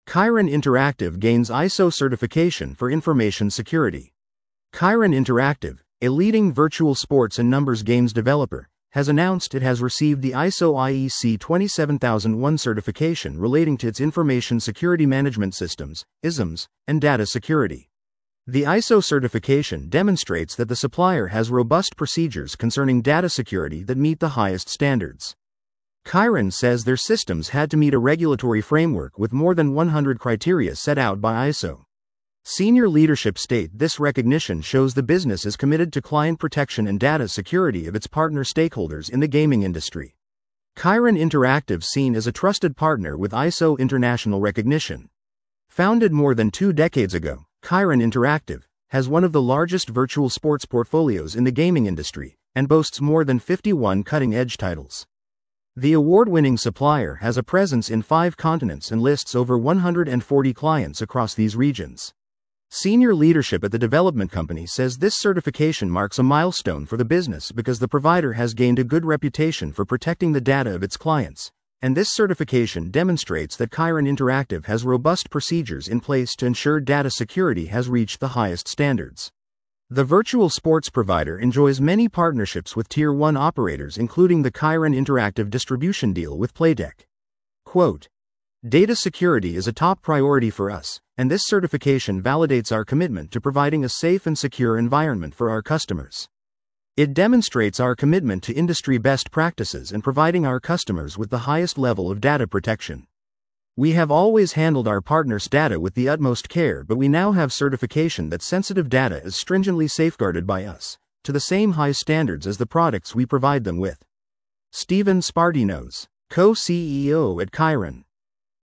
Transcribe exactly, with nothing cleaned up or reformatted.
Chiron Interactive gains I S O certification for information security. Chiron Interactive, a leading virtual sports and numbers games developer, has announced it has received the I S O I E C twenty-seven thousand one certification relating to its information security management systems, I S Ms, and data security. The I S O certification demonstrates that the supplier has robust procedures concerning data security that meet the highest standards. Chiron says their systems had to meet a regulatory framework with more than one hundred criteria set out by I S O. Senior leadership state this recognition shows the business is committed to client protection and data security of its partner stakeholders in the gaming industry. Chiron Interactive seen as a trusted partner with I S O international recognition. Founded more than two decades ago, Chiron Interactive has one of the largest virtual sports portfolios in the gaming industry and boasts more than fifty-one cutting-edge titles. The award-winning supplier has a presence in five continents and lists over one hundred forty clients across these regions. Senior leadership at the development company says this certification marks a milestone for the business because the provider has gained a good reputation for protecting the data of its clients, and this certification demonstrates that Chiron Interactive has robust procedures in place to ensure data security has reached the highest standards. The virtual sports provider enjoys many partnerships with Tier one operators, including the Chiron Interactive distribution deal with Playtech. Quote, "Data security is a top priority for us, and this certification validates our commitment to providing a safe and secure environment for our customers. It demonstrates our commitment to industry best practices and providing our customers with the highest level of data protection. We have always handled our partners' data with the utmost care, but we now have certification that sensitive data is stringently safeguarded by us, to the same high standards as the products we provide them with." Steven Spartinos, co-C E O at Chiron.